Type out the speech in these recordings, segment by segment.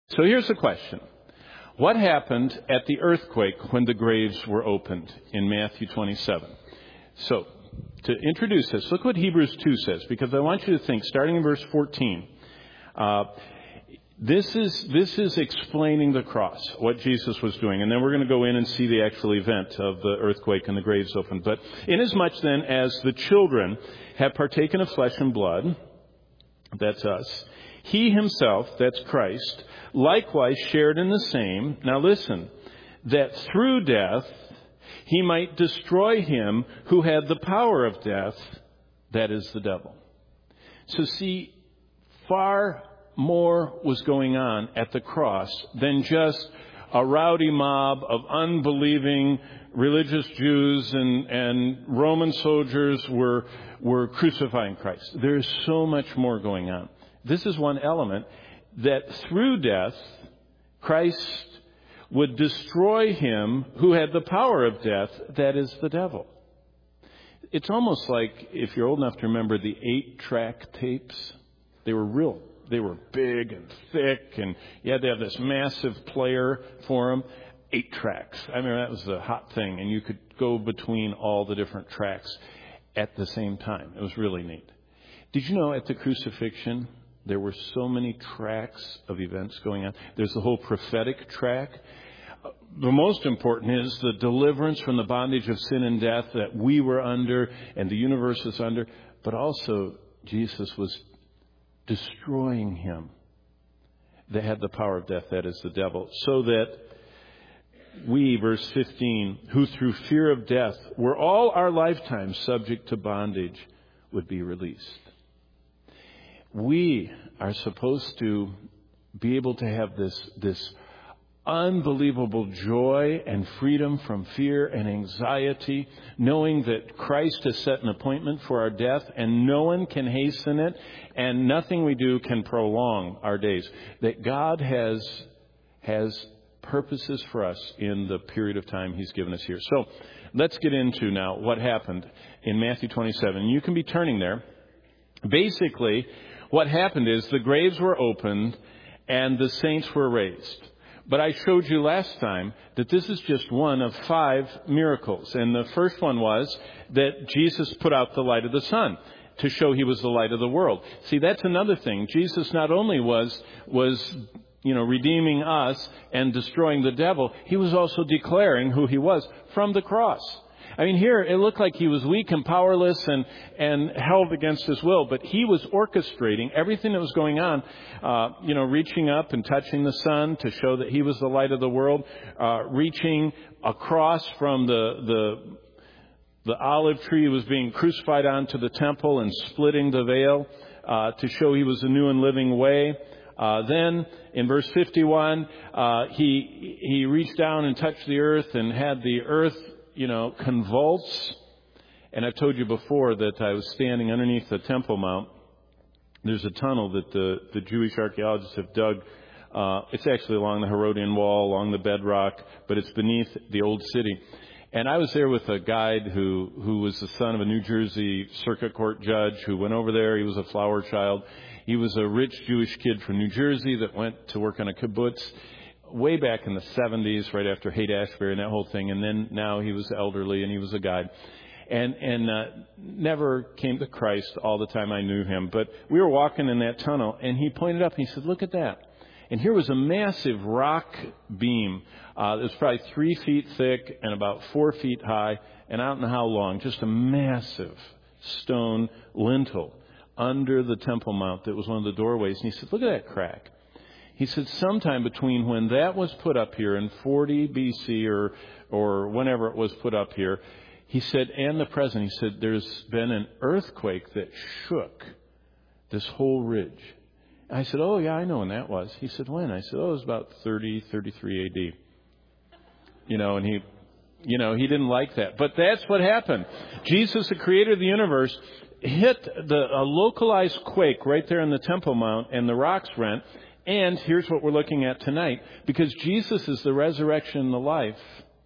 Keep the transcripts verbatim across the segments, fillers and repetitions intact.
So here's the question. What happened at the earthquake when the graves were opened in Matthew twenty-seven? So, to introduce this, look what Hebrews two says, because I want you to think, starting in verse fourteen, uh, this is this is explaining the cross, what Jesus was doing. And then we're going to go in and see the actual event of the earthquake and the graves opened. But inasmuch then as the children have partaken of flesh and blood, that's us, he himself, that's Christ, likewise shared in the same, now listen, that through death he might destroy him who had the power of death, that is the devil. So see, far more was going on at the cross than just a rowdy mob of unbelieving religious Jews and, and Roman soldiers were, were crucifying Christ. There is so much more going on. This is one element, that through death, Christ would destroy him who had the power of death, that is the devil. It's almost like, if you're old enough to remember the eight-track tapes, they were real. They were big and thick, and you had to have this massive player for them. Eight tracks. I mean, that was the hot thing, and you could go between all the different tracks at the same time. It was really neat. Did you know at the crucifixion, there were so many tracks of events going on? There's the whole prophetic track. The most important is the deliverance from the bondage of sin and death that we were under and the universe is under. But also, Jesus was destroying him that had the power of death, that is the devil, so that we, verse fifteen, who through fear of death were all our lifetime subject to bondage, would be released. We are supposed to be able to have this, this unbelievable joy and freedom from fear and anxiety, knowing that Christ has set an appointment for our death and no one can hasten it and nothing we do can prolong our days. That God has, has purposes for us in the period of time he's given us here. So let's get into now what happened in Matthew twenty-seven. You can be turning there. Basically, what happened is the graves were opened and the saints were raised. But I showed you last time that this is just one of five miracles. And the first one was that Jesus put out the light of the sun to show he was the light of the world. See, that's another thing. Jesus not only was, was, you know, redeeming us and destroying the devil, he was also declaring who he was from the cross. I mean, here it looked like he was weak and powerless and, and held against his will, but he was orchestrating everything that was going on, uh, you know, reaching up and touching the sun to show that he was the light of the world, uh, reaching across from the, the, the olive tree he was being crucified on to the temple and splitting the veil, uh, to show he was a new and living way. Uh, then in verse fifty-one, uh, he, he reached down and touched the earth and had the earth, you know, convulse. And I've told you before that I was standing underneath the Temple Mount. There's a tunnel that the, the Jewish archaeologists have dug. Uh, it's actually along the Herodian wall, along the bedrock, but it's beneath the old city. And I was there with a guide who, who was the son of a New Jersey circuit court judge who went over there. He was a flower child. He was a rich Jewish kid from New Jersey that went to work on a kibbutz way back in the seventies, right after Haight-Ashbury and that whole thing. And then now he was elderly and he was a guide. And, and uh, never came to Christ all the time I knew him. But we were walking in that tunnel and he pointed up and he said, look at that. And here was a massive rock beam. Uh, it was probably three feet thick and about four feet high and I don't know how long. Just a massive stone lintel under the Temple Mount that was one of the doorways. And he said, look at that crack. He said sometime between when that was put up here in forty B C or or whenever it was put up here, he said, and the present, he said, there's been an earthquake that shook this whole ridge. I said, oh, yeah, I know when that was. He said, when? I said, oh, it was about thirty, thirty-three A D. You know, and he, you know, he didn't like that. But that's what happened. Jesus, the creator of the universe, hit the a localized quake right there in the Temple Mount and the rocks rent. And here's what we're looking at tonight. Because Jesus is the resurrection and the life,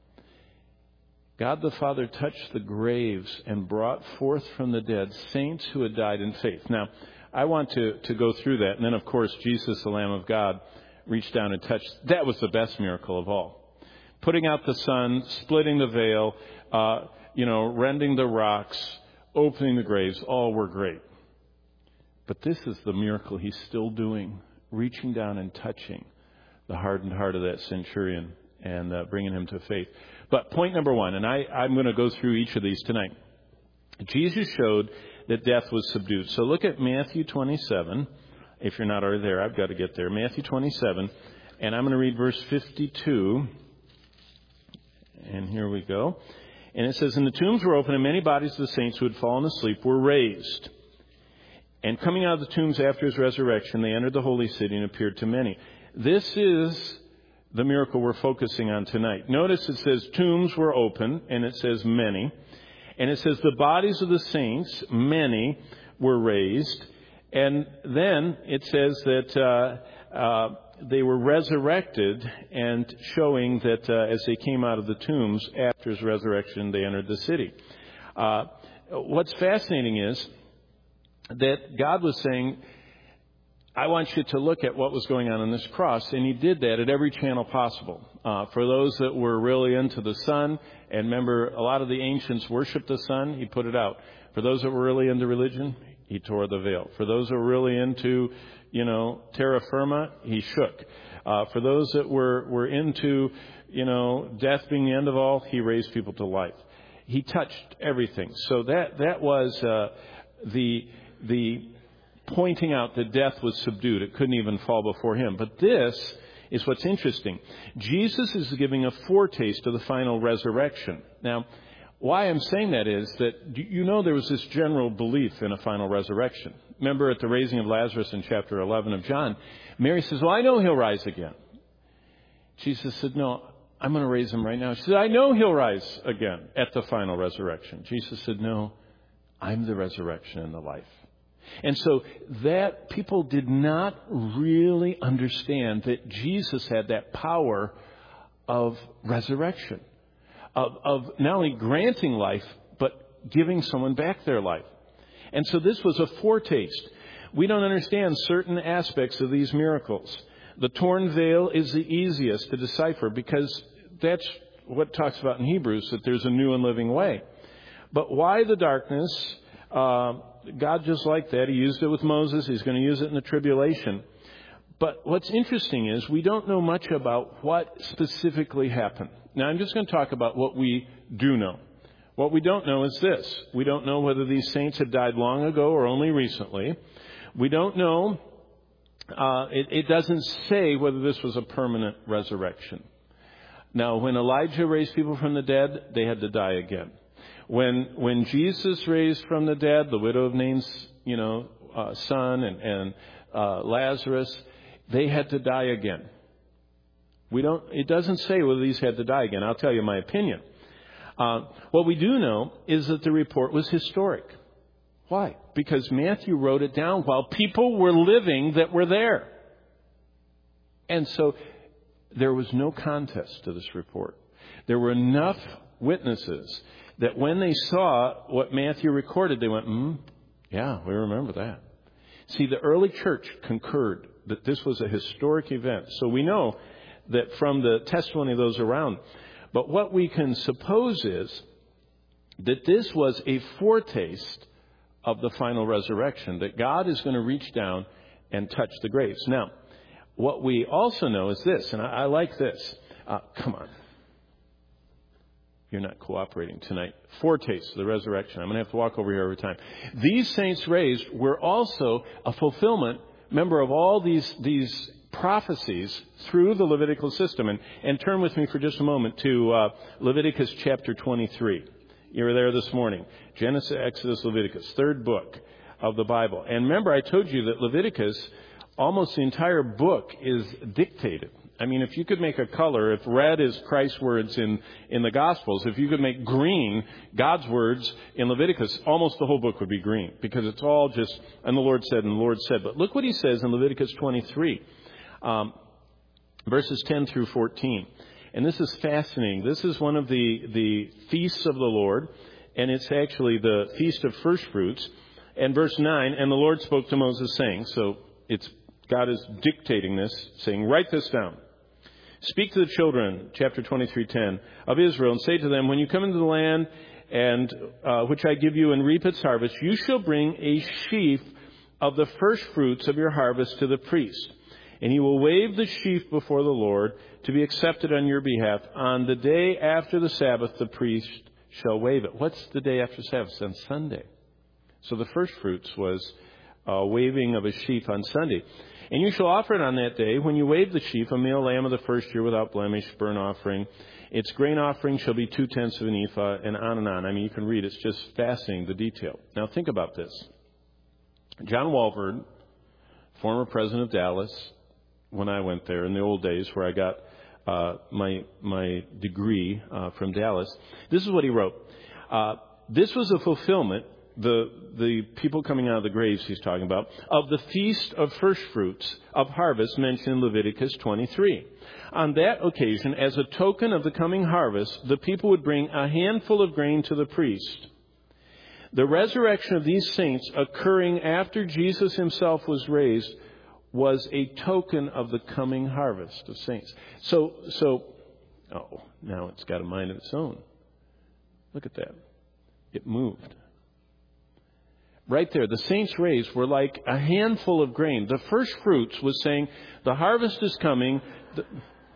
God the Father touched the graves and brought forth from the dead saints who had died in faith. Now, I want to, to go through that. And then, of course, Jesus, the Lamb of God, reached down and touched. That was the best miracle of all. Putting out the sun, splitting the veil, uh, you know, rending the rocks, opening the graves, all were great. But this is the miracle he's still doing, reaching down and touching the hardened heart of that centurion and uh, bringing him to faith. But point number one, and I, I'm going to go through each of these tonight. Jesus showed that death was subdued. So look at Matthew twenty-seven. If you're not already there, I've got to get there. Matthew twenty-seven, and I'm going to read verse fifty-two. And here we go. And it says, "And the tombs were opened, and many bodies of the saints who had fallen asleep were raised. And coming out of the tombs after his resurrection, they entered the holy city and appeared to many." This is the miracle we're focusing on tonight. Notice it says tombs were open, and it says many. And it says the bodies of the saints, many, were raised. And then it says that uh, uh, they were resurrected, and showing that uh, as they came out of the tombs after his resurrection, they entered the city. Uh, what's fascinating is that God was saying, I want you to look at what was going on on this cross. And he did that at every channel possible. Uh, for those that were really into the sun, and remember, a lot of the ancients worshiped the sun, he put it out. For those that were really into religion, he tore the veil. For those that were really into, you know, terra firma, he shook. Uh, for those that were, were into, you know, death being the end of all, he raised people to life. He touched everything. So that, that was uh, the, the pointing out that death was subdued. It couldn't even fall before him. But this is what's interesting. Jesus is giving a foretaste of the final resurrection. Now, why I'm saying that is that, you know, there was this general belief in a final resurrection. Remember at the raising of Lazarus in chapter eleven of John, Mary says, well, I know he'll rise again. Jesus said, no, I'm going to raise him right now. She said, I know he'll rise again at the final resurrection. Jesus said, no, I'm the resurrection and the life. And so that people did not really understand that Jesus had that power of resurrection, of, of not only granting life, but giving someone back their life. And so this was a foretaste. We don't understand certain aspects of these miracles. The torn veil is the easiest to decipher because that's what it talks about in Hebrews, that there's a new and living way. But why the darkness? Uh, God just like that. He used it with Moses. He's going to use it in the tribulation. But what's interesting is we don't know much about what specifically happened. Now, I'm just going to talk about what we do know. What we don't know is this. We don't know whether these saints had died long ago or only recently. We don't know. Uh, it, it doesn't say whether this was a permanent resurrection. Now, when Elijah raised people from the dead, they had to die again. When when Jesus raised from the dead the widow of Nain's, you know, uh, son and, and uh, Lazarus, they had to die again. We don't. It doesn't say whether these had to die again. I'll tell you my opinion. Uh, what we do know is that the report was historic. Why? Because Matthew wrote it down while people were living that were there. And so there was no contest to this report. There were enough witnesses that when they saw what Matthew recorded, they went, hmm, yeah, we remember that. See, the early church concurred that this was a historic event. So we know that from the testimony of those around. But what we can suppose is that this was a foretaste of the final resurrection, that God is going to reach down and touch the graves. Now, what we also know is this, and I, I like this. Uh, come on. You're not cooperating tonight. Foretaste of the resurrection. I'm going to have to walk over here every time. These saints raised were also a fulfillment, remember, of all these these prophecies through the Levitical system. And, and turn with me for just a moment to uh, Leviticus chapter twenty-three. You were there this morning. Genesis, Exodus, Leviticus, third book of the Bible. And remember, I told you that Leviticus, almost the entire book is dictated. I mean, if you could make a color, if red is Christ's words in, in the Gospels, if you could make green God's words in Leviticus, almost the whole book would be green, because it's all just, and the Lord said, and the Lord said. But look what he says in Leviticus twenty-three, um, verses ten through fourteen. And this is fascinating. This is one of the, the feasts of the Lord, and it's actually the Feast of First Fruits. And verse nine, and the Lord spoke to Moses, saying, so it's God is dictating this, saying, write this down. Speak to the children, chapter twenty-three ten, of Israel, and say to them, when you come into the land and uh, which I give you and reap its harvest, you shall bring a sheaf of the first fruits of your harvest to the priest. And he will wave the sheaf before the Lord to be accepted on your behalf. On the day after the Sabbath, the priest shall wave it. What's the day after Sabbath? It's on Sunday. So the first fruits was a waving of a sheaf on Sunday. And you shall offer it on that day. When you wave the sheaf, a male lamb of the first year without blemish, burnt offering. Its grain offering shall be two-tenths of an ephah, and on and on. I mean, you can read. It's just fascinating, the detail. Now, think about this. John Walford, former president of Dallas, when I went there in the old days where I got uh, my my degree uh, from Dallas, this is what he wrote. Uh, this was a fulfillment, the the people coming out of the graves he's talking about, of the feast of first fruits of harvest mentioned in Leviticus twenty-three. On that occasion, as a token of the coming harvest, the people would bring a handful of grain to the priest. The resurrection of these saints occurring after Jesus himself was raised was a token of the coming harvest of saints. So, so, oh, now it's got a mind of its own. Look at that. It moved. Right there, the saints raised were like a handful of grain. The first fruits was saying, the harvest is coming. The...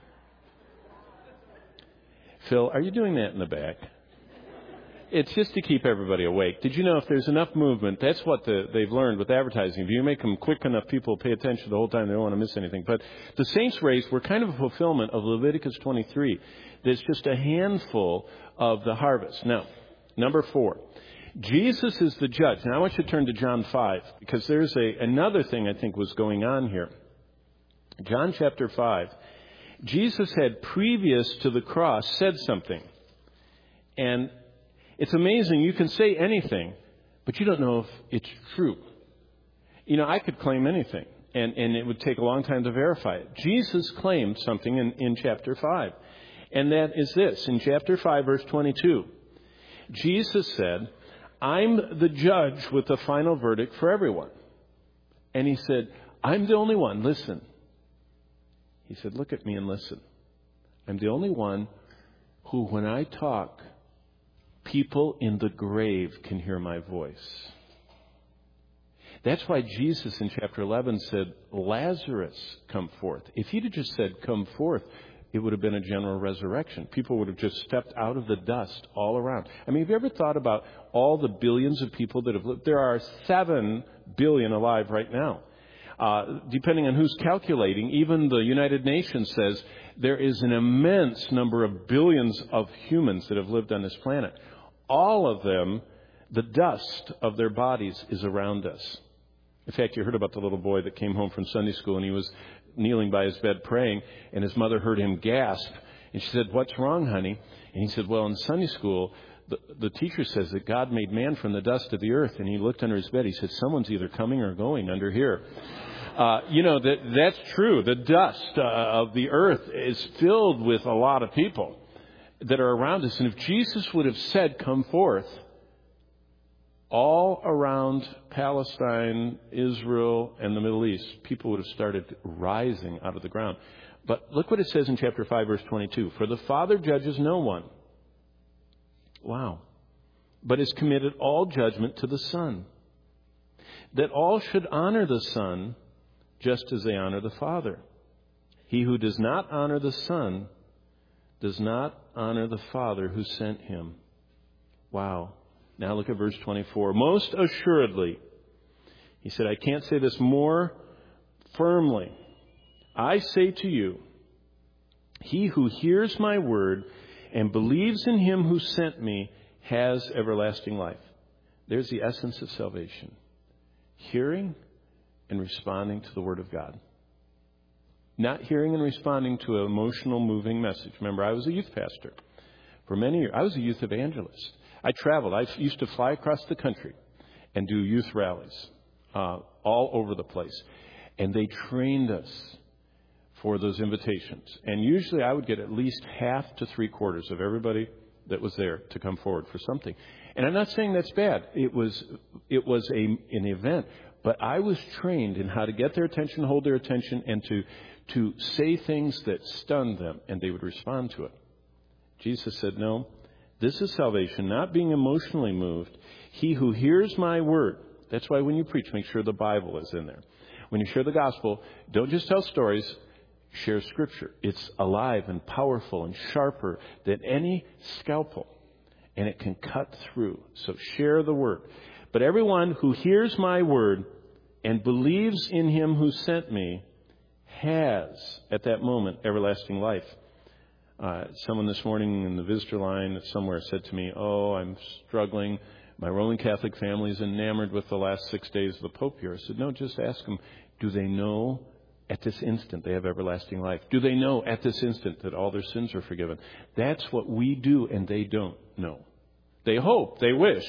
Phil, are you doing that in the back? It's just to keep everybody awake. Did you know if there's enough movement, that's what the, they've learned with advertising. If you make them quick enough, people pay attention the whole time. They don't want to miss anything. But the saints raised were kind of a fulfillment of Leviticus twenty-three. There's just a handful of the harvest. Now, number four. Jesus is the judge. Now, I want you to turn to John five, because there's a another thing I think was going on here. John chapter five. Jesus had, previous to the cross, said something. And it's amazing. You can say anything, but you don't know if it's true. You know, I could claim anything, and, and it would take a long time to verify it. Jesus claimed something in, in chapter five, and that is this. In chapter five, verse twenty-two, Jesus said, I'm the judge with the final verdict for everyone. And he said, I'm the only one. Listen. He said, look at me and listen. I'm the only one who, when I talk, people in the grave can hear my voice. That's why Jesus in chapter eleven said, Lazarus, come forth. If he'd have just said, come forth, it would have been a general resurrection. People would have just stepped out of the dust all around. I mean, have you ever thought about all the billions of people that have lived? There are seven billion alive right now. Uh, depending on who's calculating, even the United Nations says there is an immense number of billions of humans that have lived on this planet. All of them, the dust of their bodies is around us. In fact, you heard about the little boy that came home from Sunday school, and he was kneeling by his bed praying, and his mother heard him gasp. And she said, what's wrong, honey? And he said, well, in Sunday school, the, the teacher says that God made man from the dust of the earth. And he looked under his bed. He said, someone's either coming or going under here. Uh, you know, that that's true. The dust uh, of the earth is filled with a lot of people that are around us. And if Jesus would have said, come forth, all around Palestine, Israel, and the Middle East, people would have started rising out of the ground. But look what it says in chapter five, verse twenty-two. For the Father judges no one. Wow. But has committed all judgment to the Son, that all should honor the Son just as they honor the Father. He who does not honor the Son does not honor the Father who sent him. Wow. Now look at verse twenty-four. Most assuredly, he said, I can't say this more firmly. I say to you, he who hears my word and believes in him who sent me has everlasting life. There's the essence of salvation. Hearing and responding to the word of God. Not hearing and responding to an emotional, moving message. Remember, I was a youth pastor for many years. I was a youth evangelist. I traveled. I used to fly across the country and do youth rallies uh, all over the place. And they trained us for those invitations. And usually I would get at least half to three quarters of everybody that was there to come forward for something. And I'm not saying that's bad. It was it was a an event. But I was trained in how to get their attention, hold their attention, and to, to say things that stunned them, and they would respond to it. Jesus said, no, this is salvation, not being emotionally moved. He who hears my word. That's why when you preach, make sure the Bible is in there. When you share the gospel, don't just tell stories, share Scripture. It's alive and powerful and sharper than any scalpel, and it can cut through. So share the word. But everyone who hears my word and believes in him who sent me has, at that moment, everlasting life. Uh, someone this morning in the visitor line somewhere said to me, oh, I'm struggling. My Roman Catholic family is enamored with the last six days of the Pope here. I said, no, just ask them, do they know at this instant they have everlasting life? Do they know at this instant that all their sins are forgiven? That's what we do, and they don't know. They hope, they wish.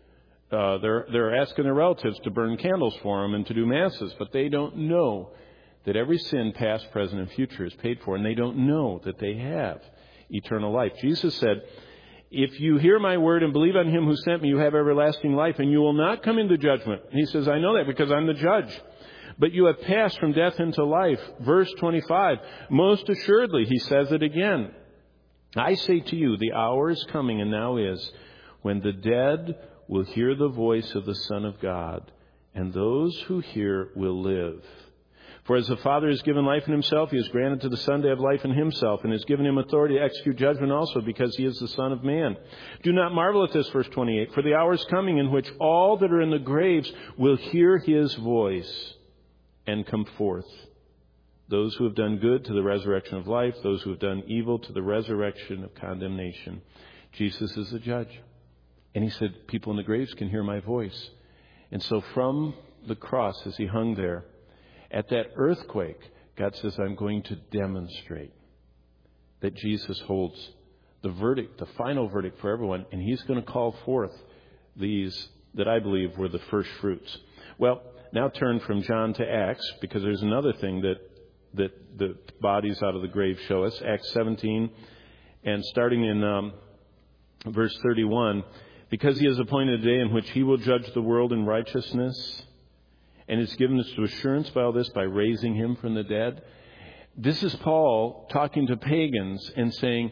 Uh, they're, they're asking their relatives to burn candles for them and to do masses, but they don't know that every sin, past, present, and future, is paid for, and they don't know that they have eternal life. Jesus said, if you hear my word and believe on him who sent me, you have everlasting life, and you will not come into judgment. He says, I know that because I'm the judge. But you have passed from death into life. Verse twenty-five, most assuredly, he says it again. I say to you, the hour is coming, and now is, when the dead will hear the voice of the Son of God, and those who hear will live. For as the Father has given life in himself, he has granted to the Son to have life in himself, and has given him authority to execute judgment also, because he is the Son of Man. Do not marvel at this, verse twenty-eight, for the hour is coming in which all that are in the graves will hear his voice and come forth. Those who have done good to the resurrection of life, those who have done evil to the resurrection of condemnation. Jesus is the judge. And he said, people in the graves can hear my voice. And so from the cross, as he hung there, at that earthquake, God says, I'm going to demonstrate that Jesus holds the verdict, the final verdict for everyone, and he's going to call forth these that I believe were the first fruits. Well, now turn from John to Acts, because there's another thing that, that the bodies out of the grave show us. Acts seventeen, and starting in um, verse thirty-one, because he has appointed a day in which he will judge the world in righteousness, and has given us to assurance by all this, by raising him from the dead. This is Paul talking to pagans and saying,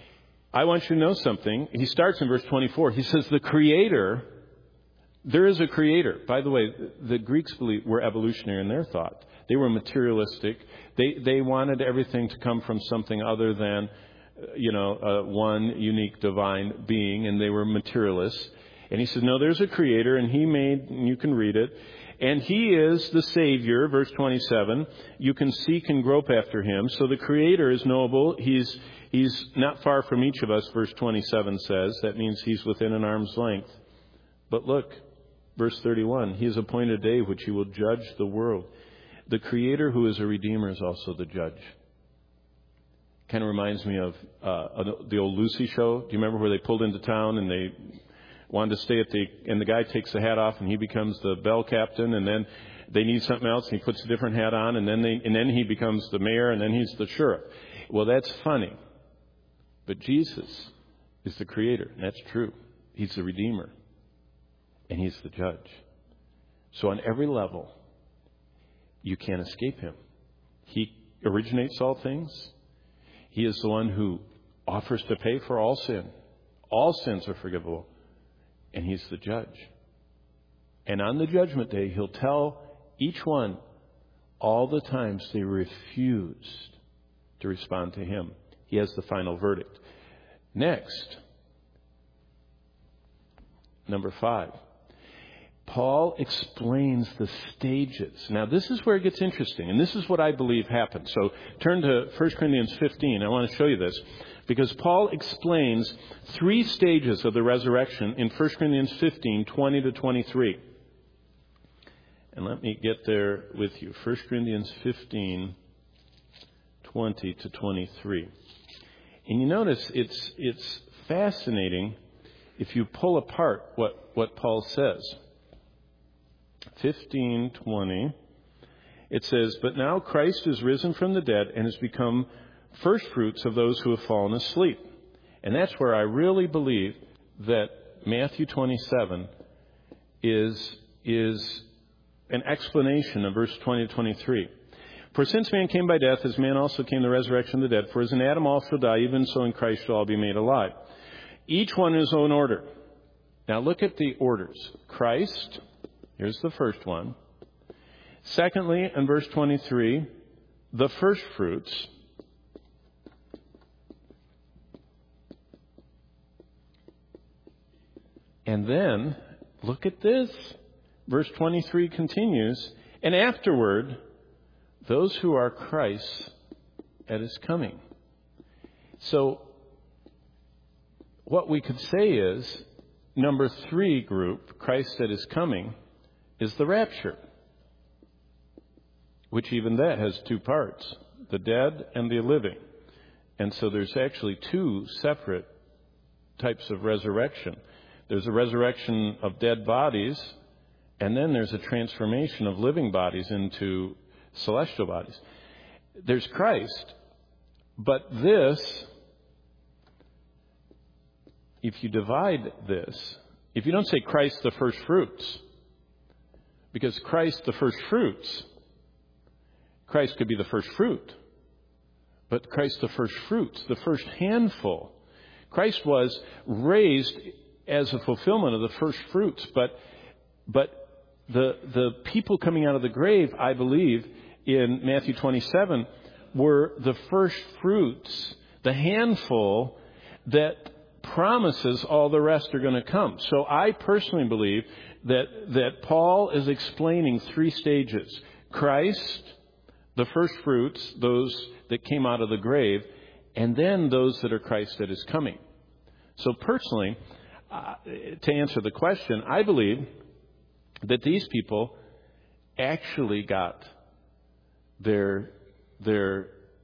I want you to know something. He starts in verse twenty-four. He says, the Creator, there is a Creator. By the way, the Greeks believe, were evolutionary in their thought. They were materialistic. They they wanted everything to come from something other than, you know, uh, one unique divine being, and they were materialists. And he said, no, there's a Creator, and he made, and you can read it, and he is the Savior, verse twenty-seven. You can seek and grope after him. So the Creator is knowable. He's he's not far from each of us, verse twenty-seven says. That means he's within an arm's length. But look, verse thirty-one, he has appointed a day which he will judge the world. The Creator, who is a Redeemer, is also the judge. Kind of reminds me of uh, the old Lucy show. Do you remember where they pulled into town and they wanted to stay at the, and the guy takes the hat off and he becomes the bell captain, and then they need something else and he puts a different hat on, and then they, and then he becomes the mayor, and then he's the sheriff. Well, that's funny. But Jesus is the Creator, and that's true. He's the Redeemer, and he's the judge. So on every level, you can't escape him. He originates all things. He is the one who offers to pay for all sin. All sins are forgivable. And he's the judge. And on the judgment day, he'll tell each one all the times they refused to respond to him. He has the final verdict. Next, number five, Paul explains the stages. Now, this is where it gets interesting, and this is what I believe happened. So turn to First Corinthians fifteen. I want to show you this, because Paul explains three stages of the resurrection in First Corinthians fifteen, twenty to twenty-three. And let me get there with you. First Corinthians fifteen, twenty to twenty-three. And you notice it's it's fascinating if you pull apart what, what Paul says. fifteen twenty, it says, but now Christ is risen from the dead and has become first fruits of those who have fallen asleep. And that's where I really believe that Matthew twenty-seven is, is an explanation of verse twenty to twenty-three. For since man came by death, as man also came the resurrection of the dead. For as in Adam all shall die, even so in Christ shall all be made alive. Each one in his own order. Now look at the orders. Christ, here's the first one. Secondly, in verse twenty-three, the first fruits. And then, look at this. Verse twenty-three continues, and afterward, those who are Christ's at his coming. So, what we could say is, number three group, Christ at his coming, is the rapture. Which even that has two parts, the dead and the living. And so there's actually two separate types of resurrection. There's a resurrection of dead bodies, and then there's a transformation of living bodies into celestial bodies. There's Christ, but this, if you divide this, if you don't say Christ the first fruits, because Christ the first fruits, Christ could be the first fruit, but Christ the first fruits, the first handful. Christ was raised as a fulfillment of the first fruits, but but the the people coming out of the grave, I believe, in Matthew twenty-seven, were the first fruits, the handful that promises all the rest are going to come. So I personally believe that that Paul is explaining three stages: Christ, the first fruits, those that came out of the grave, and then those that are Christ that is coming. So personally, uh, to answer the question, I believe that these people actually got their their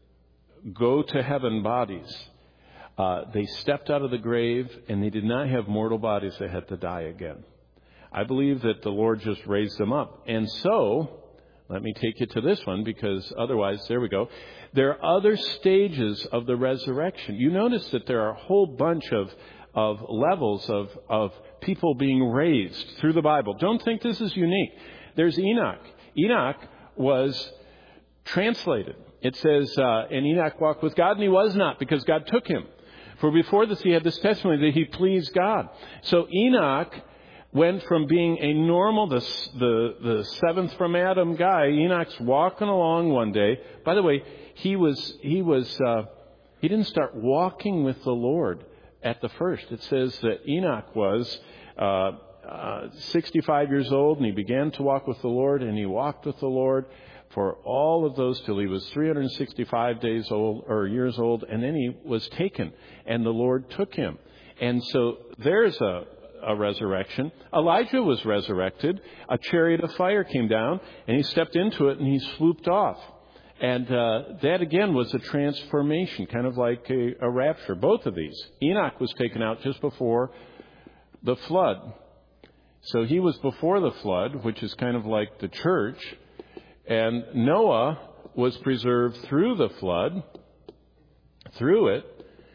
go to heaven bodies. Uh, they stepped out of the grave and they did not have mortal bodies. They had to die again. I believe that the Lord just raised them up. And so, let me take you to this one, because otherwise, there we go. There are other stages of the resurrection. You notice that there are a whole bunch of, of levels of, of people being raised through the Bible. Don't think this is unique. There's Enoch. Enoch was translated. It says, uh, and Enoch walked with God, and he was not, because God took him. For before this, he had this testimony that he pleased God. So Enoch went from being a normal, the, the, the seventh from Adam guy. Enoch's walking along one day. By the way, he was, he was, uh, he didn't start walking with the Lord at the first. It says that Enoch was, uh, uh, sixty-five years old, and he began to walk with the Lord, and he walked with the Lord for all of those till he was three hundred sixty-five days old, or years old, and then he was taken, and the Lord took him. And so there's a, a resurrection. Elijah was resurrected. A chariot of fire came down, and he stepped into it, and he swooped off. And uh, that, again, was a transformation, kind of like a, a rapture. Both of these. Enoch was taken out just before the flood. So he was before the flood, which is kind of like the church. And Noah was preserved through the flood, through it.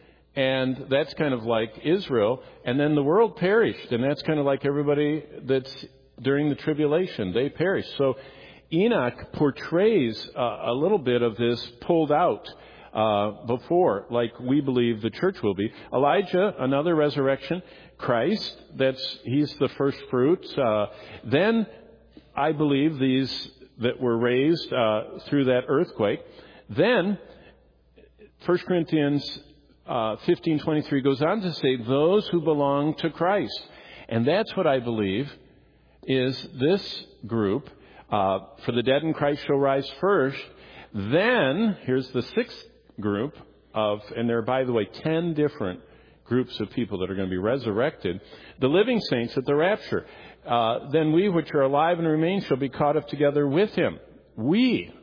And that's kind of like Israel. And then the world perished. And that's kind of like everybody that's during the tribulation. They perished. So Enoch portrays uh, a little bit of this pulled out uh, before, like we believe the church will be. Elijah, another resurrection. Christ, that's he's the first fruits. Uh, then I believe these that were raised uh, through that earthquake. Then First Corinthians Uh, fifteen twenty-three goes on to say those who belong to Christ. And that's what I believe is this group. Uh, for the dead in Christ shall rise first. Then, here's the sixth group of, and there are, by the way, ten different groups of people that are going to be resurrected. The living saints at the rapture. Uh, then we which are alive and remain shall be caught up together with him. We.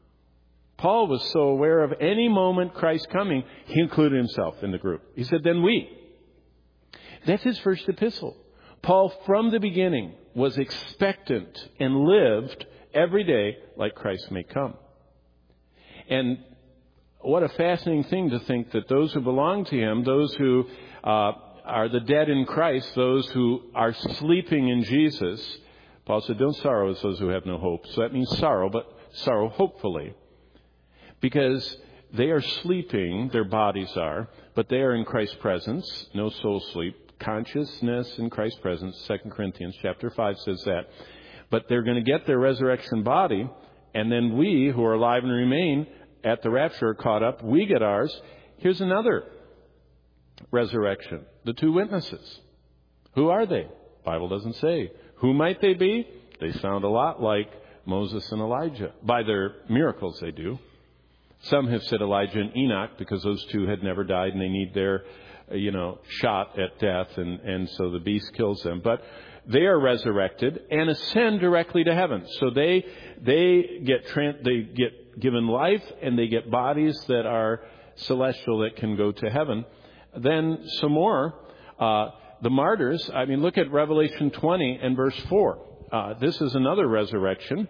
Paul was so aware of any moment Christ coming, he included himself in the group. He said, then we. That's his first epistle. Paul, from the beginning, was expectant and lived every day like Christ may come. And what a fascinating thing to think that those who belong to him, those who uh, are the dead in Christ, those who are sleeping in Jesus, Paul said, don't sorrow as those who have no hope. So that means sorrow, but sorrow hopefully. Because they are sleeping, their bodies are, but they are in Christ's presence, no soul sleep. Consciousness in Christ's presence, Second Corinthians chapter five says that. But they're going to get their resurrection body, and then we, who are alive and remain at the rapture, are caught up. We get ours. Here's another resurrection. The two witnesses. Who are they? Bible doesn't say. Who might they be? They sound a lot like Moses and Elijah. By their miracles, they do. Some have said Elijah and Enoch because those two had never died and they need their, you know, shot at death, and, and so the beast kills them. But they are resurrected and ascend directly to heaven. So they they get tran- they get given life, and they get bodies that are celestial that can go to heaven. Then some more. Uh, the martyrs, I mean, look at Revelation twenty and verse four. Uh, this is another resurrection.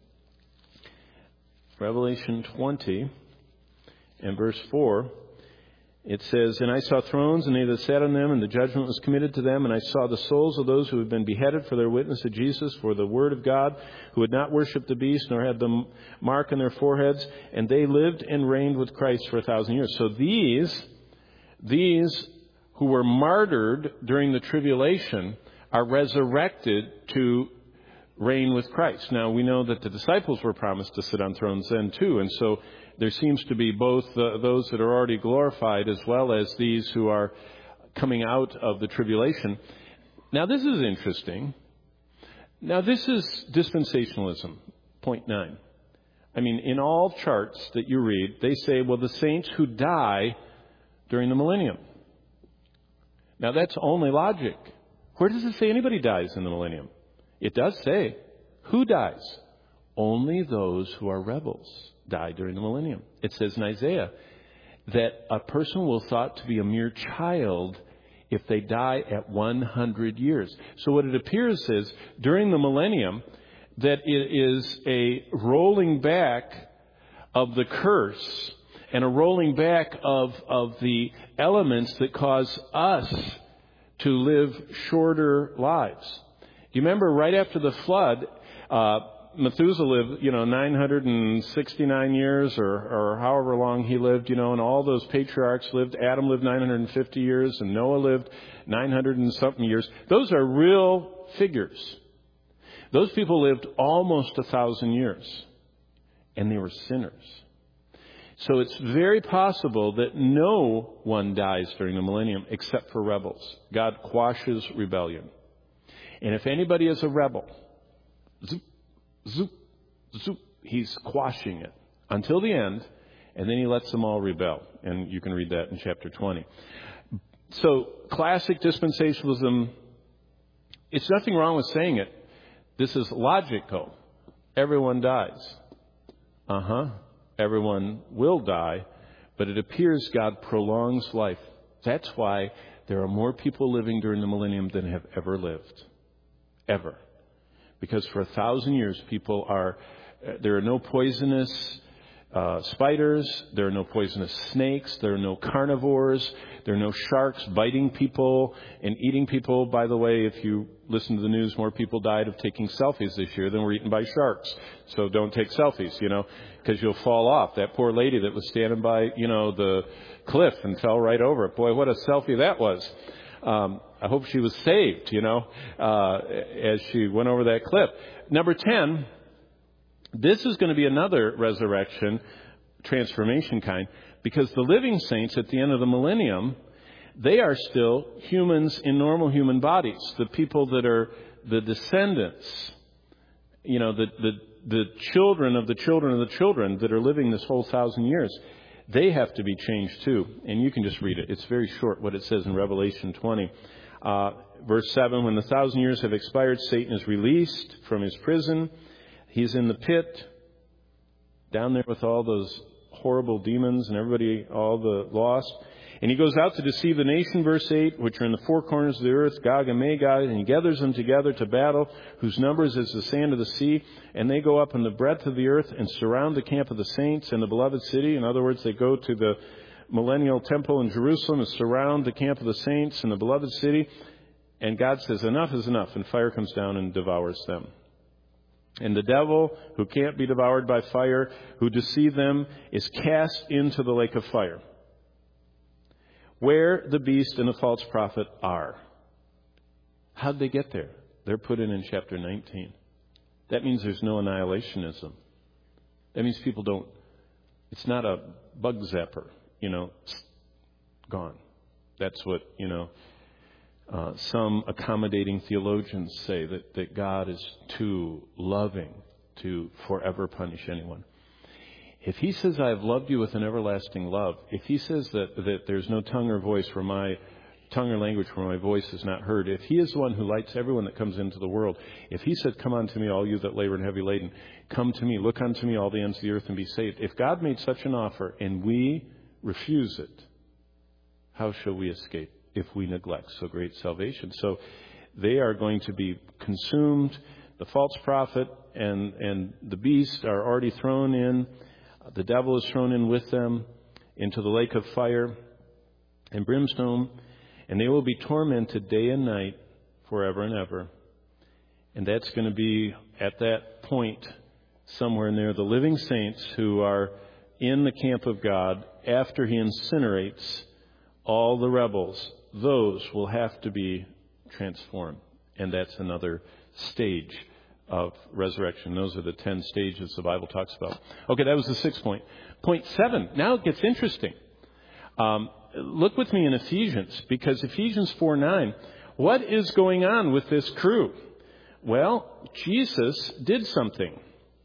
Revelation twenty and verse four. It says, and I saw thrones, and they that sat on them, and the judgment was committed to them. And I saw the souls of those who had been beheaded for their witness to Jesus, for the word of God, who had not worshipped the beast, nor had the mark on their foreheads. And they lived and reigned with Christ for a thousand years. So these, these who were martyred during the tribulation are resurrected to reign with Christ. Now, we know that the disciples were promised to sit on thrones then too. And so there seems to be both uh, those that are already glorified as well as these who are coming out of the tribulation. Now, this is interesting. Now, this is dispensationalism, point nine. I mean, in all charts that you read, they say, well, the saints who die during the millennium. Now, that's only logic. Where does it say anybody dies in the millennium? It does say, who dies? Only those who are rebels die during the millennium. It says in Isaiah that a person will thought to be a mere child if they die at one hundred years. So what it appears is, during the millennium, that it is a rolling back of the curse and a rolling back of, of the elements that cause us to live shorter lives. Do you remember right after the flood, uh, Methuselah lived, you know, nine hundred sixty-nine years, or, or however long he lived, you know, and all those patriarchs lived. Adam lived nine hundred fifty years, and Noah lived nine hundred and something years. Those are real figures. Those people lived almost a thousand years, and they were sinners. So it's very possible that no one dies during the millennium except for rebels. God quashes rebellion. And if anybody is a rebel, zoop, zoop, zoop, he's quashing it until the end, and then he lets them all rebel. And you can read that in chapter twenty. So classic dispensationalism, it's nothing wrong with saying it. This is logical. Everyone dies. Uh-huh. Everyone will die, but it appears God prolongs life. That's why there are more people living during the millennium than have ever lived. Ever. Because for a thousand years, people are, there are no poisonous uh, spiders, there are no poisonous snakes, there are no carnivores, there are no sharks biting people and eating people. By the way, if you listen to the news, more people died of taking selfies this year than were eaten by sharks. So don't take selfies, you know, because you'll fall off. That poor lady that was standing by, you know, the cliff and fell right over it. Boy, what a selfie that was. Um, I hope she was saved, you know, uh, as she went over that cliff. Number ten, this is going to be another resurrection, transformation kind, because the living saints at the end of the millennium, they are still humans in normal human bodies. The people that are the descendants, you know, the, the, the children of the children of the children that are living this whole thousand years, they have to be changed too. And you can just read it. It's very short what it says in Revelation twenty. Uh, verse seven, when the thousand years have expired, Satan is released from his prison. He's in the pit, down there with all those horrible demons and everybody, all the lost. And he goes out to deceive the nation, verse eight, which are in the four corners of the earth, Gog and Magog, and he gathers them together to battle, whose numbers is the sand of the sea. And they go up in the breadth of the earth and surround the camp of the saints and the beloved city. In other words, they go to the millennial temple in Jerusalem and surround the camp of the saints and the beloved city. And God says, enough is enough. And fire comes down and devours them. And the devil, who can't be devoured by fire, who deceived them, is cast into the lake of fire, where the beast and the false prophet are. How'd they get there? They're put in in chapter nineteen. That means there's no annihilationism. That means people don't, it's not a bug zapper, you know, gone. That's what, you know, uh, some accommodating theologians say, that, that God is too loving to forever punish anyone. If he says, I have loved you with an everlasting love, if he says that, that there's no tongue or voice where my tongue or language where my voice is not heard, if he is the one who lights everyone that comes into the world, if he said, come unto me, all you that labor and heavy laden, come to me, look unto me, all the ends of the earth, and be saved. If God made such an offer and we refuse it, how shall we escape if we neglect so great salvation? So they are going to be consumed. The false prophet and, and the beast are already thrown in. The devil is thrown in with them into the lake of fire and brimstone. And they will be tormented day and night forever and ever. And that's going to be at that point somewhere in there, the living saints who are in the camp of God after he incinerates all the rebels. Those will have to be transformed. And that's another stage of resurrection. Those are the ten stages the Bible talks about. Okay, that was the sixth point. Point seven. Now it gets interesting. Um, look with me in Ephesians, because Ephesians four nine, what is going on with this crew? Well, Jesus did something.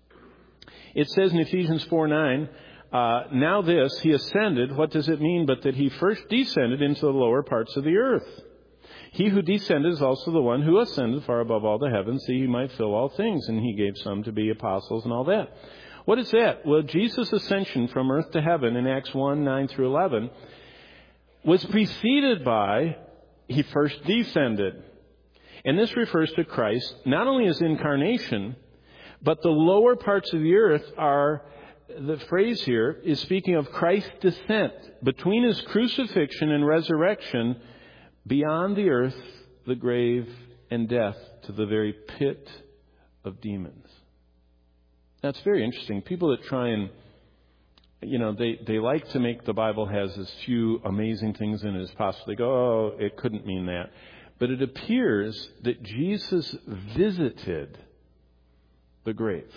It says in Ephesians four nine, uh, now this, he ascended. What does it mean? But that he first descended into the lower parts of the earth. He who descended is also the one who ascended far above all the heavens, that he might fill all things. And he gave some to be apostles and all that. What is that? Well, Jesus' ascension from earth to heaven in Acts one nine through eleven was preceded by he first descended. And this refers to Christ, not only his incarnation, but the lower parts of the earth are, the phrase here is speaking of Christ's descent between his crucifixion and resurrection beyond the earth, the grave, and death to the very pit of demons. That's very interesting. People that try and, you know, they, they like to make the Bible has as few amazing things in it as possible. They go, oh, it couldn't mean that. But it appears that Jesus visited the grave.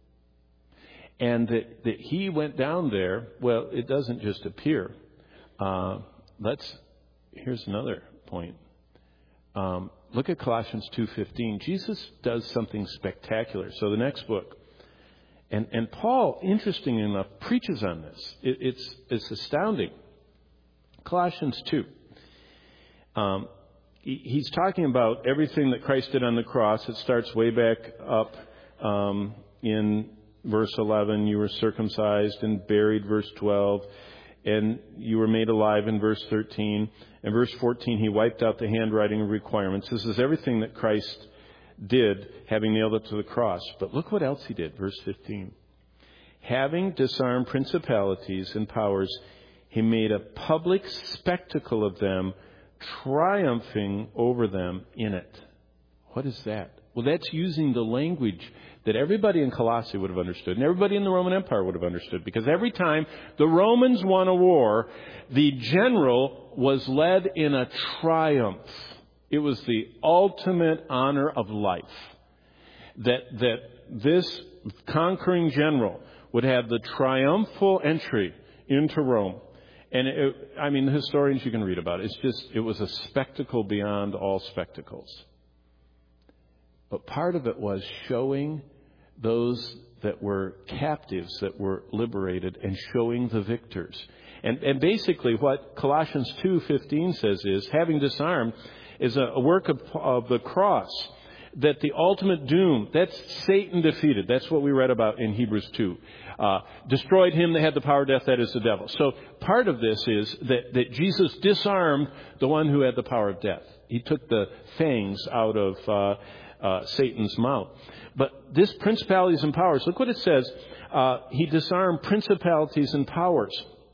And that, that he went down there. Well, it doesn't just appear. Uh, let's, here's another point. Um, look at Colossians two fifteen. Jesus does something spectacular. So the next book. And, and Paul, interestingly enough, preaches on this. It, it's, it's astounding. Colossians two. Um, he, he's talking about everything that Christ did on the cross. It starts way back up um, in verse eleven. You were circumcised and buried, verse twelve. And you were made alive in verse thirteen. And verse fourteen, he wiped out the handwriting of requirements. This is everything that Christ did, having nailed it to the cross. But look what else he did, verse fifteen. Having disarmed principalities and powers, he made a public spectacle of them, triumphing over them in it. What is that? Well, that's using the language that everybody in Colossae would have understood, and everybody in the Roman Empire would have understood, because every time the Romans won a war, the general was led in a triumph. It was the ultimate honor of life. That that this conquering general would have the triumphal entry into Rome. And it, I mean, the historians you can read about it. It's just, it was a spectacle beyond all spectacles. But part of it was showing those that were captives that were liberated and showing the victors. And, and basically what Colossians two fifteen says is, having disarmed is a, a work of, of the cross, that the ultimate doom, that's Satan defeated. That's what we read about in Hebrews two. Uh, destroyed him that had the power of death, that is the devil. So part of this is that, that Jesus disarmed the one who had the power of death. He took the fangs out of uh, uh, Satan's mouth. But this principalities and powers, look what it says. Uh, he disarmed principalities and powers.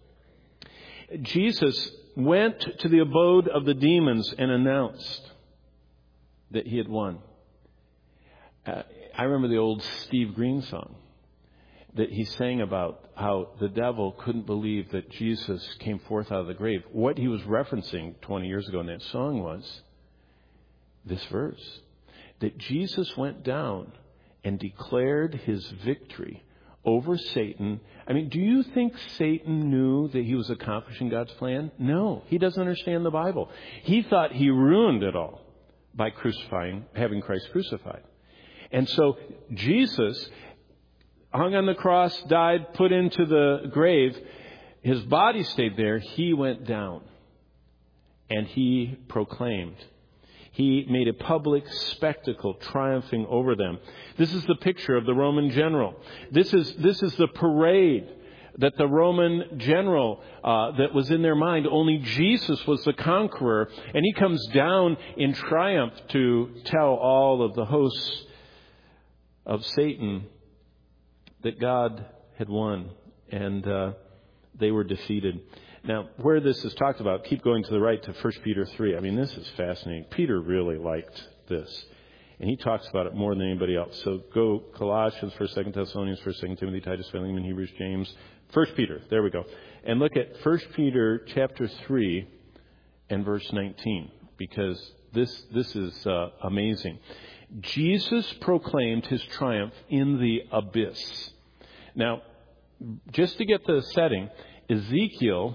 Jesus went to the abode of the demons and announced that he had won. Uh, I remember the old Steve Green song that he sang about how the devil couldn't believe that Jesus came forth out of the grave. What he was referencing twenty years ago in that song was this verse, that Jesus went down and declared his victory over Satan. I mean, do you think Satan knew that he was accomplishing God's plan? No, he doesn't understand the Bible. He thought he ruined it all by crucifying, having Christ crucified. And so Jesus hung on the cross, died, put into the grave. His body stayed there. He went down and he proclaimed. He made a public spectacle, triumphing over them. This is the picture of the Roman general. This is this is the parade that the Roman general uh, that was in their mind. Only Jesus was the conqueror, and he comes down in triumph to tell all of the hosts of Satan that God had won, and uh, they were defeated. Now, where this is talked about, keep going to the right to First Peter three. I mean, this is fascinating. Peter really liked this, and he talks about it more than anybody else. So go Colossians, First, Second Thessalonians, First, Second Timothy, Titus, Philemon, Hebrews, James, First Peter. There we go. And look at First Peter chapter three and verse nineteen, because this this is uh, amazing. Jesus proclaimed his triumph in the abyss. Now, just to get the setting, Ezekiel,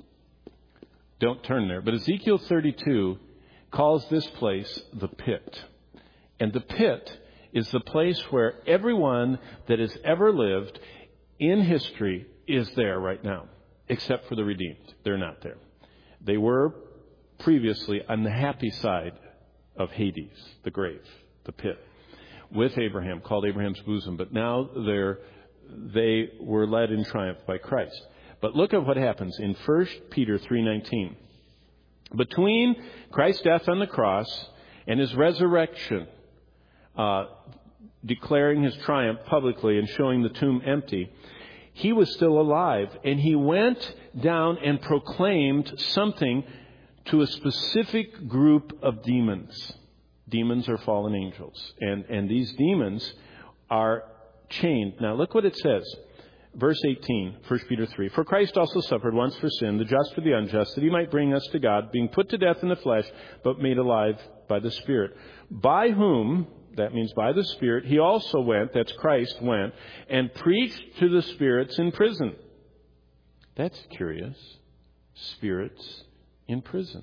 don't turn there, but Ezekiel thirty-two calls this place the pit. And the pit is the place where everyone that has ever lived in history is there right now, except for the redeemed. They're not there. They were previously on the happy side of Hades, the grave, the pit, with Abraham, called Abraham's bosom. But now they're, they were led in triumph by Christ. But look at what happens in First Peter three nineteen. Between Christ's death on the cross and his resurrection, uh, declaring his triumph publicly and showing the tomb empty, he was still alive. And he went down and proclaimed something to a specific group of demons. Demons are fallen angels. And, and these demons are chained. Now look what it says. Verse eighteen, First Peter three. For Christ also suffered once for sin, the just for the unjust, that he might bring us to God, being put to death in the flesh, but made alive by the Spirit. By whom, that means by the Spirit, he also went, that's Christ went, and preached to the spirits in prison. That's curious. Spirits in prison.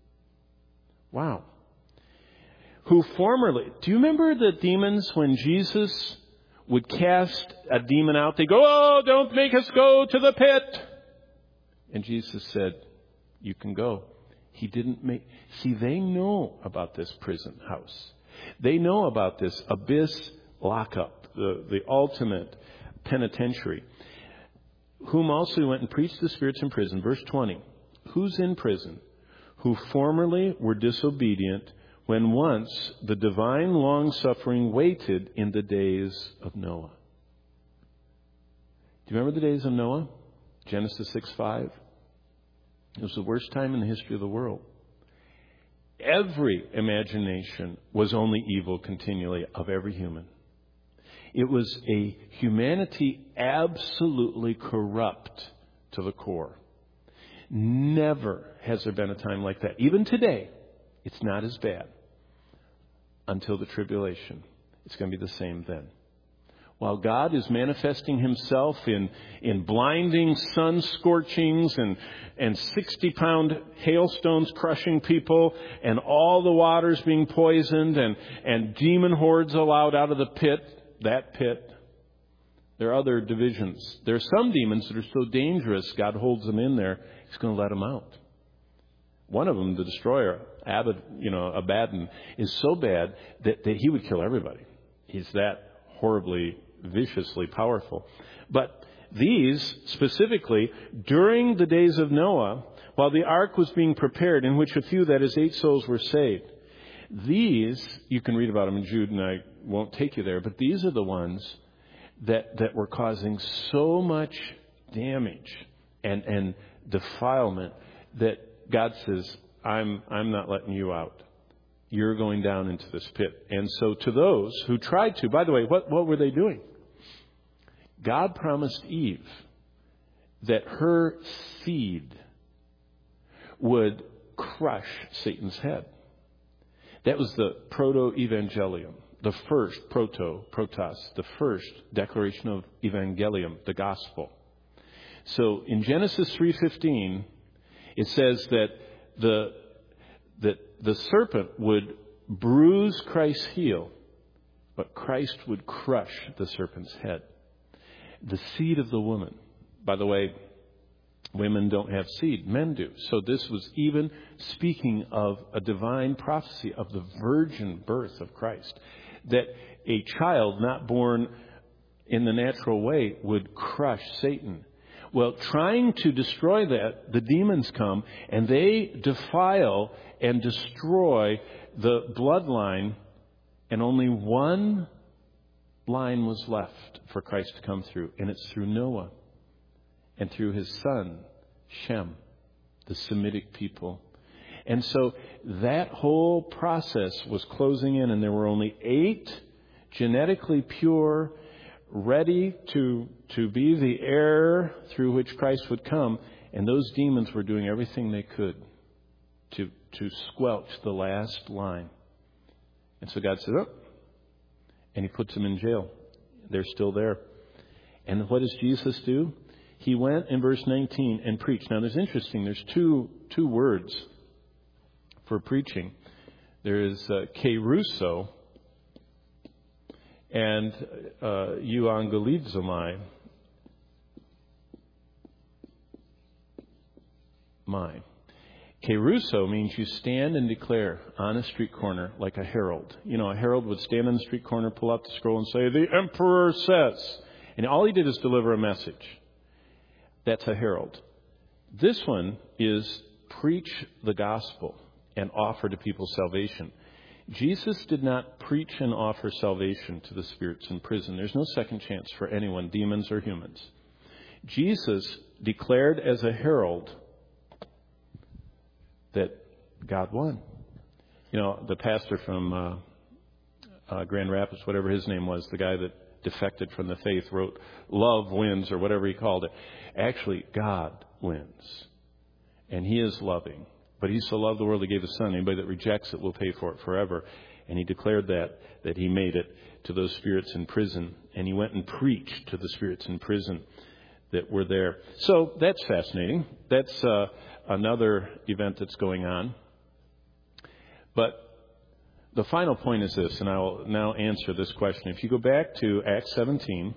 Wow. Who formerly, do you remember the demons when Jesus would cast a demon out? They go, oh, don't make us go to the pit. And Jesus said, you can go. He didn't make, see, they know about this prison house. They know about this abyss lockup, the, the ultimate penitentiary. Whom also went and preached the spirits in prison. Verse twenty. Who's in prison? Who formerly were disobedient, when once the divine long-suffering waited in the days of Noah. Do you remember the days of Noah? Genesis six five. It was the worst time in the history of the world. Every imagination was only evil continually of every human. It was a humanity absolutely corrupt to the core. Never has there been a time like that. Even today, it's not as bad. Until the tribulation. It's going to be the same then. While God is manifesting himself in, in blinding sun scorchings and, and sixty-pound hailstones crushing people and all the waters being poisoned and, and demon hordes allowed out of the pit, that pit, there are other divisions. There are some demons that are so dangerous, God holds them in there, he's going to let them out. One of them, the destroyer, Abad, you know, Abaddon, is so bad that, that he would kill everybody. He's that horribly, viciously powerful. But these, specifically, during the days of Noah, while the ark was being prepared, in which a few, that is, eight souls were saved, these, you can read about them in Jude, and I won't take you there, but these are the ones that, that were causing so much damage and, and defilement that God says, I'm I'm not letting you out. you're going down into this pit. And so to those who tried to, by the way, what, what were they doing? God promised Eve that her seed would crush Satan's head. That was the proto-evangelium, the first proto, protos, the first declaration of evangelium, the gospel. So in Genesis three fifteen, it says that the that the serpent would bruise Christ's heel, but Christ would crush the serpent's head. The seed of the woman. By the way, women don't have seed, men do. So this was even speaking of a divine prophecy of the virgin birth of Christ. That a child not born in the natural way would crush Satan. Well, trying to destroy that, the demons come and they defile and destroy the bloodline, and only one line was left for Christ to come through, and it's through Noah and through his son, Shem, the Semitic people. And so that whole process was closing in, and there were only eight genetically pure, ready to, to be the heir through which Christ would come. And those demons were doing everything they could to, to squelch the last line. And so God said, oh, and he puts them in jail. They're still there. And what does Jesus do? He went in verse nineteen and preached. Now, there's interesting. There's two two words for preaching. There is uh, kerusso and uh, euangelizomai. My. Kerusso means you stand and declare on a street corner like a herald. You know, a herald would stand on the street corner, pull out the scroll and say, the emperor says. And all he did is deliver a message. That's a herald. This one is preach the gospel and offer to people salvation. Jesus did not preach and offer salvation to the spirits in prison. There's no second chance for anyone, demons or humans. Jesus declared as a herald that God won. You know, the pastor from uh, uh, Grand Rapids, whatever his name was, the guy that defected from the faith, wrote love wins or whatever he called it. Actually, God wins. And he is loving. But he so loved the world, he gave his son. Anybody that rejects it will pay for it forever. And he declared that, that he made it to those spirits in prison. And he went and preached to the spirits in prison that were there. So that's fascinating. That's uh, another event that's going on. But the final point is this, and I will now answer this question. If you go back to Acts seventeen,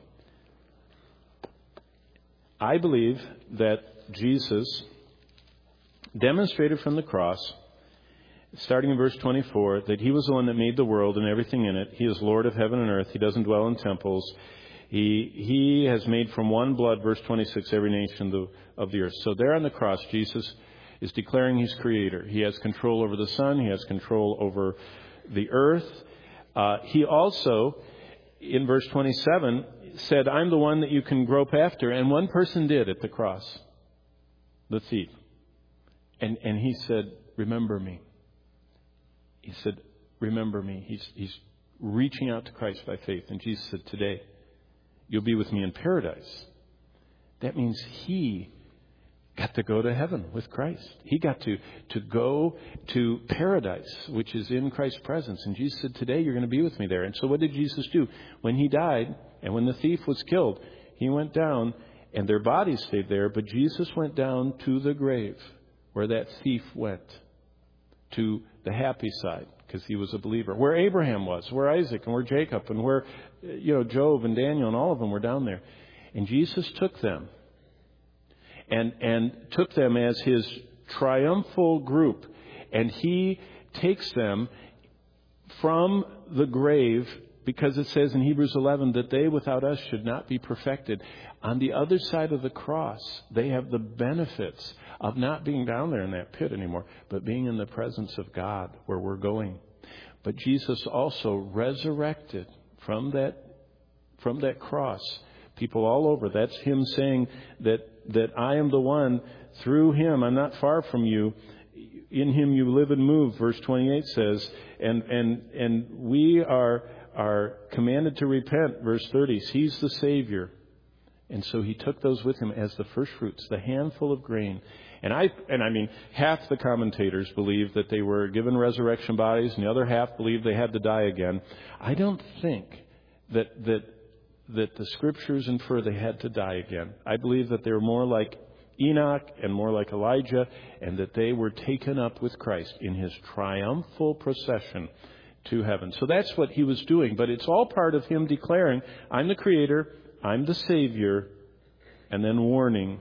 I believe that Jesus demonstrated from the cross, starting in verse twenty-four, that he was the one that made the world and everything in it. He is Lord of heaven and earth. He doesn't dwell in temples. He he has made from one blood, verse twenty-six, every nation of the, of the earth. So there on the cross, Jesus is declaring he's creator. He has control over the sun. He has control over the earth. Uh, he also, in verse twenty-seven, said, I'm the one that you can grope after. And one person did at the cross, the thief. And and he said, remember me. He said, remember me. He's, he's reaching out to Christ by faith. And Jesus said, today, you'll be with me in paradise. That means he got to go to heaven with Christ. He got to, to go to paradise, which is in Christ's presence. And Jesus said, today you're going to be with me there. And so what did Jesus do? When he died and when the thief was killed, he went down and their bodies stayed there. But Jesus went down to the grave where that thief went, to the happy side, because he was a believer. Where Abraham was, where Isaac and where Jacob and where, you know, Job and Daniel and all of them were down there. And Jesus took them and, and took them as his triumphal group. And he takes them from the grave, because it says in Hebrews eleven that they without us should not be perfected. On the other side of the cross, they have the benefits of not being down there in that pit anymore, but being in the presence of God where we're going. But Jesus also resurrected from that, from that cross people all over. That's him saying that, that I am the one through him. I'm not far from you. In him you live and move, verse twenty-eight says, and and and we are are commanded to repent, verse thirty. He's the Savior. And so he took those with him as the first fruits, the handful of grain. And I and I mean, half the commentators believe that they were given resurrection bodies, and the other half believe they had to die again. I don't think that that that the scriptures infer they had to die again. I believe that they were more like Enoch and more like Elijah, and that they were taken up with Christ in his triumphal procession to heaven. So that's what he was doing. But it's all part of him declaring, I'm the Creator, I'm the Savior, and then warning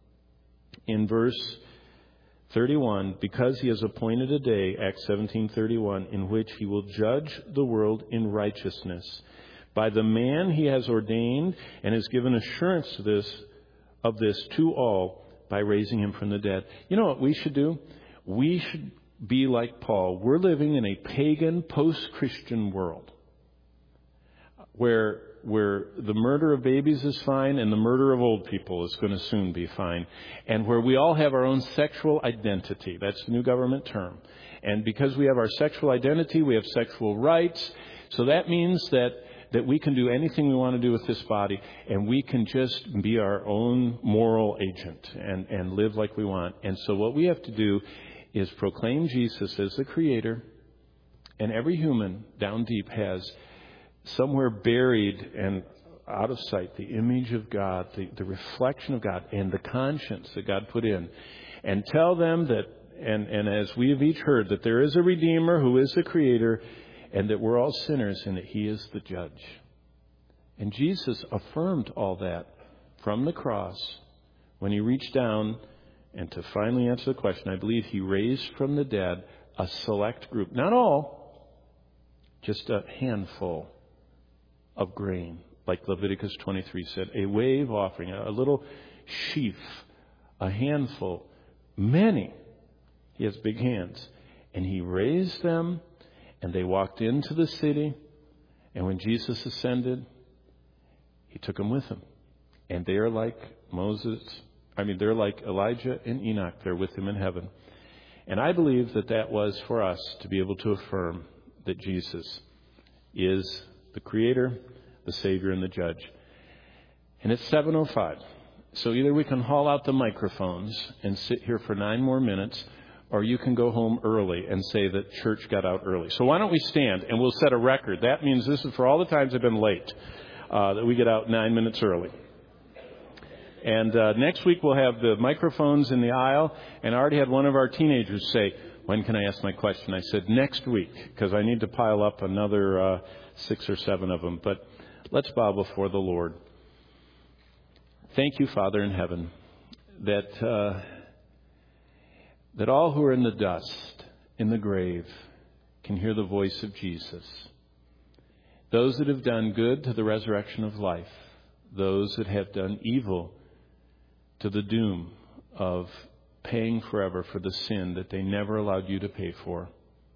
in verse thirty-one, because he has appointed a day, Acts seventeen thirty-one, in which he will judge the world in righteousness by the man he has ordained, and has given assurance to this of this to all by raising him from the dead. You know what we should do? We should be like Paul. We're living in a pagan, post-Christian world where where the murder of babies is fine and the murder of old people is going to soon be fine, and where we all have our own sexual identity. That's the new government term. And because we have our sexual identity, we have sexual rights. So that means that that we can do anything we want to do with this body, and we can just be our own moral agent and, and live like we want. And so what we have to do is proclaim Jesus as the Creator, and every human down deep has somewhere buried and out of sight the image of God, the, the reflection of God, and the conscience that God put in. And tell them that, and, and as we have each heard, that there is a Redeemer who is the Creator, and that we're all sinners and that he is the judge. And Jesus affirmed all that from the cross when he reached down, and to finally answer the question, I believe he raised from the dead a select group. Not all, just a handful of grain, like Leviticus twenty-three said, a wave offering, a little sheaf, a handful, many. He has big hands. And he raised them, and they walked into the city, and when Jesus ascended, he took them with him. And they are like Moses, I mean, they're like Elijah and Enoch. They're with him in heaven. And I believe that that was for us to be able to affirm that Jesus is the Creator, the Savior, and the Judge. And it's seven oh five. So either we can haul out the microphones and sit here for nine more minutes, or you can go home early and say that church got out early. So why don't we stand and we'll set a record. That means this is for all the times I've been late, uh, that we get out nine minutes early. And uh, next week we'll have the microphones in the aisle. And I already had one of our teenagers say, when can I ask my question? I said, next week, because I need to pile up another uh, six or seven of them. But let's bow before the Lord. Thank you, Father in heaven, that... Uh, that all who are in the dust, in the grave, can hear the voice of Jesus. Those that have done good to the resurrection of life. Those that have done evil to the doom of paying forever for the sin that they never allowed you to pay for.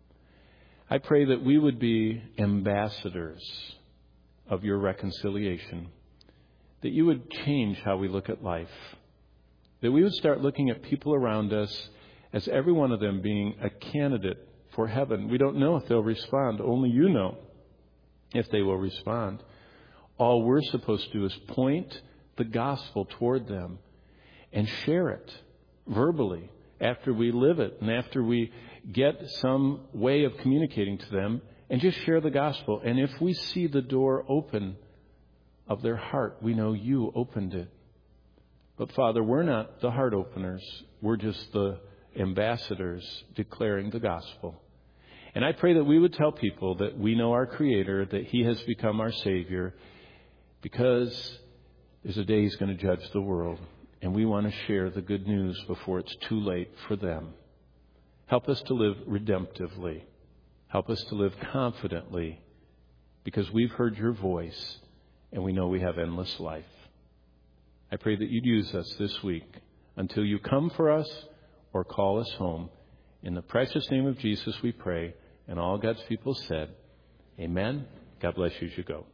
I pray that we would be ambassadors of your reconciliation. That you would change how we look at life. That we would start looking at people around us as every one of them being a candidate for heaven. We don't know if they'll respond. Only you know if they will respond. All we're supposed to do is point the gospel toward them and share it verbally after we live it and after we get some way of communicating to them, and just share the gospel. And if we see the door open of their heart, we know you opened it. But Father, we're not the heart openers. We're just the ambassadors declaring the gospel. And I pray that we would tell people that we know our Creator, that he has become our Savior, because there's a day he's going to judge the world. And we want to share the good news before it's too late for them. Help us to live redemptively. Help us to live confidently, because we've heard your voice and we know we have endless life. I pray that you'd use us this week until you come for us or call us home. In the precious name of Jesus we pray. And all God's people said, amen. God bless you as you go.